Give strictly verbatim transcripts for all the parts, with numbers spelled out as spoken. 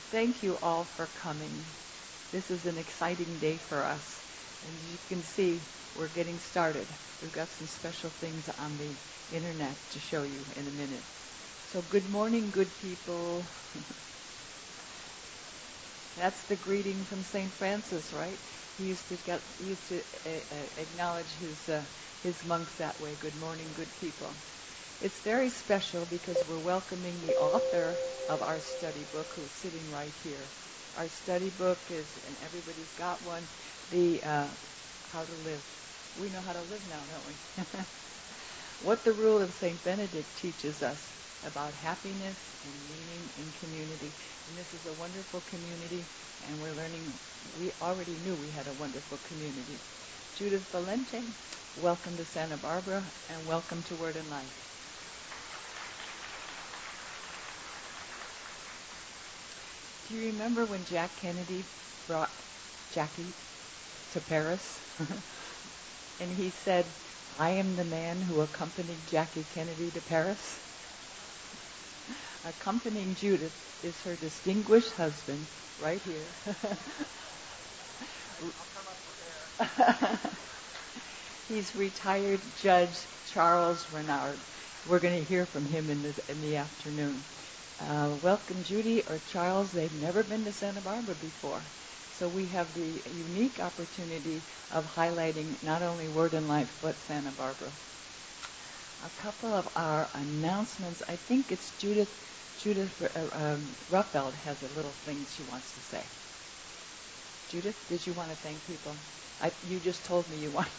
Thank you all for coming. This is an exciting day for us. And as you can see, we're getting started. We've got some special things on the internet to show you in a minute. So good morning, good people. That's the greeting from Saint Francis, right? He used to get, he used to uh, uh, acknowledge his uh, his monks that way. Good morning, good people. It's very special because we're welcoming the author of our study book, who's sitting right here. Our study book is, and everybody's got one, the uh, How to Live. We know how to live now, don't we? What the Rule of Saint Benedict teaches us about happiness and meaning in community. And this is a wonderful community, and we're learning. We already knew we had a wonderful community. Judith Valente, welcome to Santa Barbara, and welcome to Word and Life. Do you remember when Jack Kennedy brought Jackie to Paris? And he said, "I am the man who accompanied Jackie Kennedy to Paris." Accompanying Judith is her distinguished husband, right here. He's retired Judge Charles Renard. We're going to hear from him in the in the afternoon. Uh, welcome, Judy or Charles. They've never been to Santa Barbara before. So we have the unique opportunity of highlighting not only Word and Life, but Santa Barbara. A couple of our announcements. I think it's Judith, Judith uh, um, Ruffeld has a little thing she wants to say. Judith, did you want to thank people? I, you just told me you want.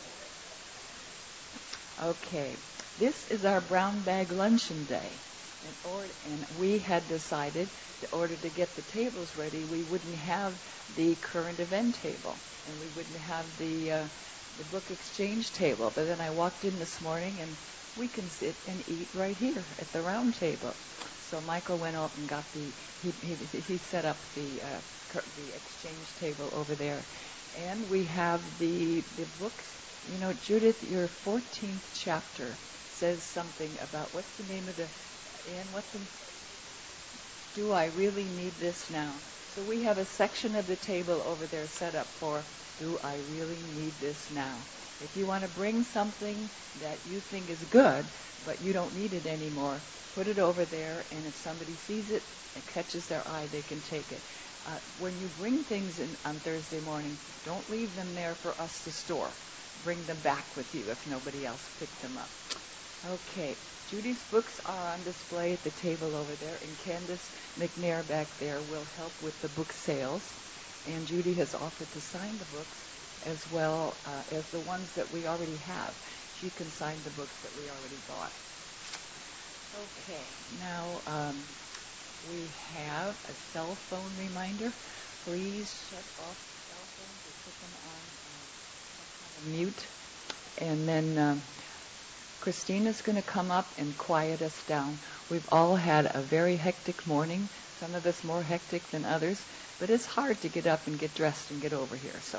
Okay. This is our brown bag luncheon day. In order, and we had decided, in order to get the tables ready, we wouldn't have the current event table, and we wouldn't have the uh, the book exchange table. But then I walked in this morning, and we can sit and eat right here at the round table. So Michael went out and got the he he, he set up the uh, the exchange table over there, and we have the the books. You know, Judith, your fourteenth chapter says something about what's the name of the And what's the, do I really need this now? So we have a section of the table over there set up for, do I really need this now? If you want to bring something that you think is good, but you don't need it anymore, put it over there, and if somebody sees it and catches their eye, they can take it. Uh, when you bring things in on Thursday morning, don't leave them there for us to store. Bring them back with you if nobody else picked them up. Okay. Judy's books are on display at the table over there, and Candace McNair back there will help with the book sales. And Judy has offered to sign the books as well uh, as the ones that we already have. She can sign the books that we already bought. Okay, now um, we have a cell phone reminder. Please shut off cell phones or put them on uh, some kind of mute. And then Um, Christina's going to come up and quiet us down. We've all had a very hectic morning, some of us more hectic than others, but it's hard to get up and get dressed and get over here. So,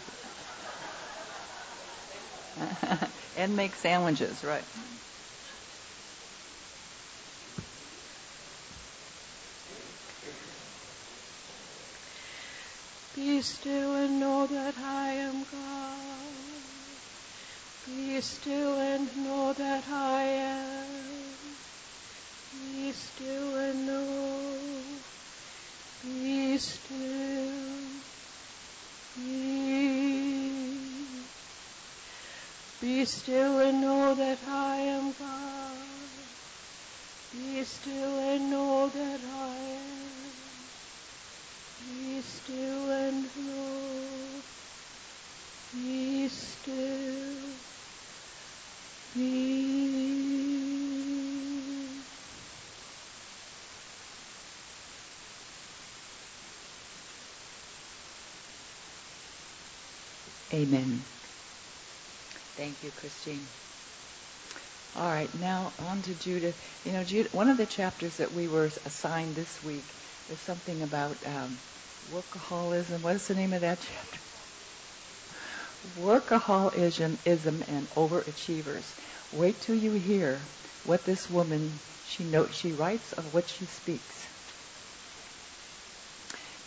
and make sandwiches, right? Be still and know that I am God. Be still and know that I am. Be still and know. Be still. Be. Be still and know that I am God. Be still and know that I am. Be still and know. Be still. Be. Amen. Thank you, Christine. All right, now on to Judith. You know, Judith, one of the chapters that we were assigned this week is something about um, workaholism. What is the name of that chapter? Workaholism ism and overachievers. Wait till you hear what this woman, she notes, she writes of what she speaks.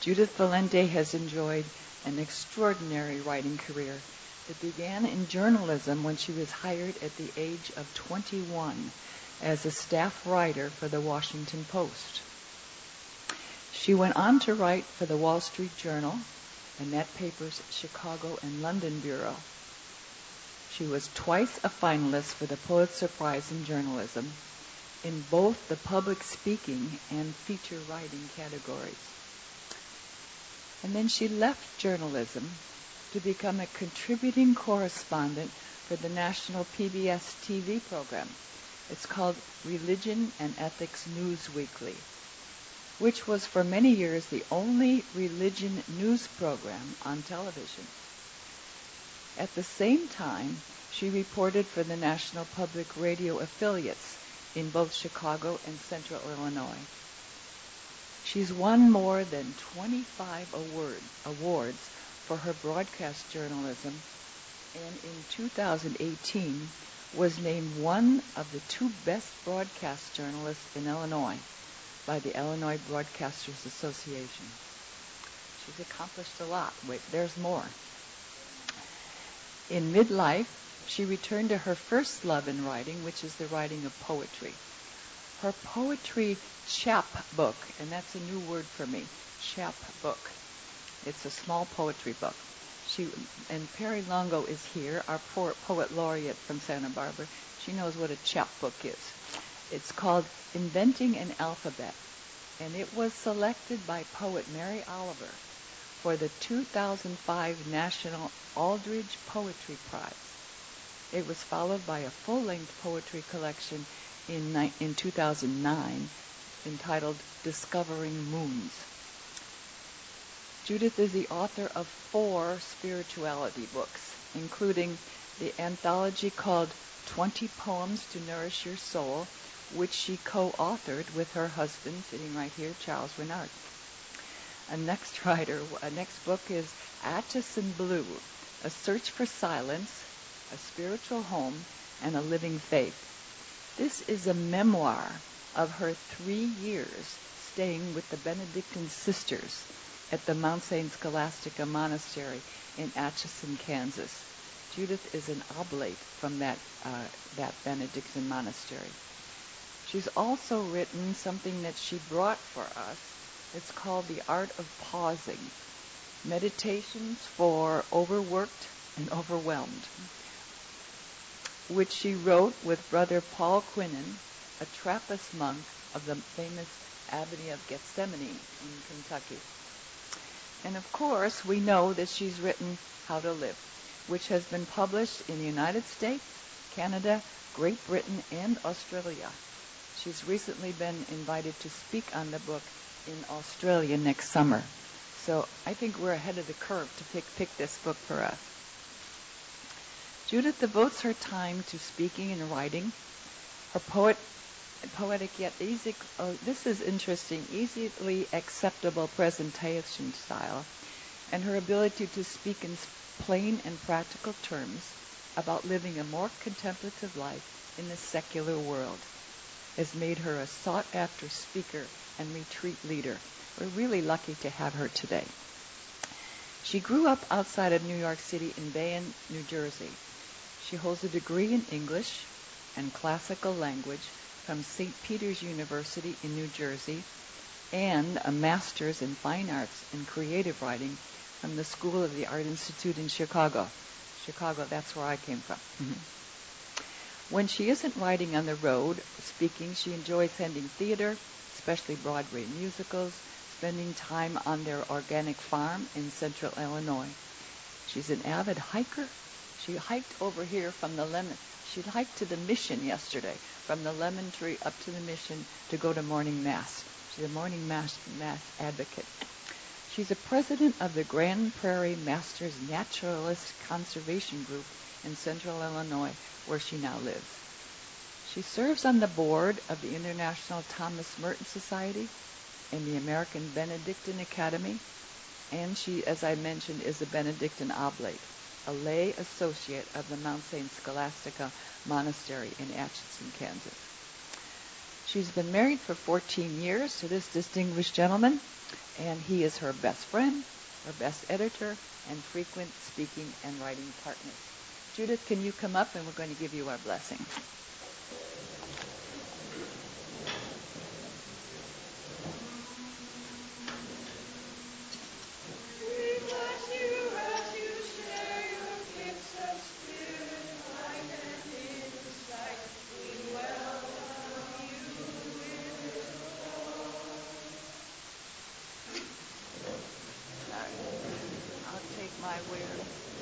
Judith Valente has enjoyed an extraordinary writing career that began in journalism when she was hired at the age of twenty-one as a staff writer for the Washington Post. She went on to write for the Wall Street Journal and that paper's Chicago and London bureau. She was twice a finalist for the Pulitzer Prize in Journalism in both the public speaking and feature writing categories. And then she left journalism to become a contributing correspondent for the national P B S T V program. It's called Religion and Ethics News Weekly, which was for many years the only religion news program on television. At the same time, she reported for the National Public Radio affiliates in both Chicago and Central Illinois. She's won more than twenty-five award, awards for her broadcast journalism, and in two thousand eighteen was named one of the two best broadcast journalists in Illinois by the Illinois Broadcasters Association. She's accomplished a lot. Wait, there's more. In midlife, she returned to her first love in writing, which is the writing of poetry. Her poetry chapbook, and that's a new word for me, chapbook. It's a small poetry book. She and Perry Longo is here, our poet, poet laureate from Santa Barbara. She knows what a chapbook is. It's called Inventing an Alphabet, and it was selected by poet Mary Oliver for the two thousand five National Aldrich Poetry Prize. It was followed by a full-length poetry collection in, ni- in two thousand nine entitled Discovering Moons. Judith is the author of four spirituality books, including the anthology called twenty Poems to Nourish Your Soul, which she co-authored with her husband, sitting right here, Charles Renard. A next writer, a next book is Atchison Blue, A Search for Silence, A Spiritual Home, and a Living Faith. This is a memoir of her three years staying with the Benedictine sisters at the Mount Saint Scholastica Monastery in Atchison, Kansas. Judith is an oblate from that uh, that Benedictine monastery. She's also written something that she brought for us. It's called The Art of Pausing, Meditations for Overworked and Overwhelmed, which she wrote with Brother Paul Quinnen, a Trappist monk of the famous Abbey of Gethsemane in Kentucky. And of course, we know that she's written How to Live, which has been published in the United States, Canada, Great Britain, and Australia. She's recently been invited to speak on the book in Australia next summer. So I think we're ahead of the curve to pick, pick this book for us. Judith devotes her time to speaking and writing. Her poet, poetic yet easy, oh, this is interesting, easily acceptable presentation style, and her ability to speak in plain and practical terms about living a more contemplative life in the secular world has made her a sought-after speaker and retreat leader. We're really lucky to have her today. She grew up outside of New York City in Bayonne, New Jersey. She holds a degree in English and classical language from Saint Peter's University in New Jersey and a master's in fine arts and creative writing from the School of the Art Institute in Chicago. Chicago, that's where I came from. Mm-hmm. When she isn't writing on the road, speaking, she enjoys attending theater, especially Broadway musicals, spending time on their organic farm in central Illinois. She's an avid hiker. She hiked over here from the Lemon. She hiked to the Mission yesterday, from the Lemon Tree up to the Mission to go to morning mass. She's a morning mass, mass advocate. She's a president of the Grand Prairie Masters Naturalist Conservation Group in central Illinois, where she now lives. She serves on the board of the International Thomas Merton Society and the American Benedictine Academy, and she, as I mentioned, is a Benedictine Oblate, a lay associate of the Mount Saint Scholastica Monastery in Atchison, Kansas. She's been married for fourteen years to this distinguished gentleman, And he is her best friend, her best editor, and frequent speaking and writing partner. Judith, can you come up, and we're going to give you our blessing. I'll take my where.